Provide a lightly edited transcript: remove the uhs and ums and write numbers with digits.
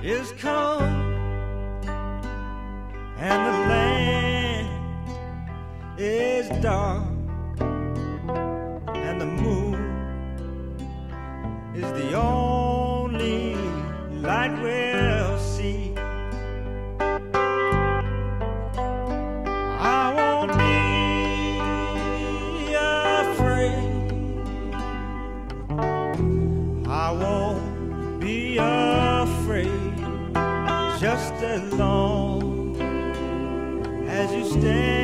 is come, and the land is dark, and the moon is the only light we'll see. I won't be afraid. I won't be afraid, just as long as you stand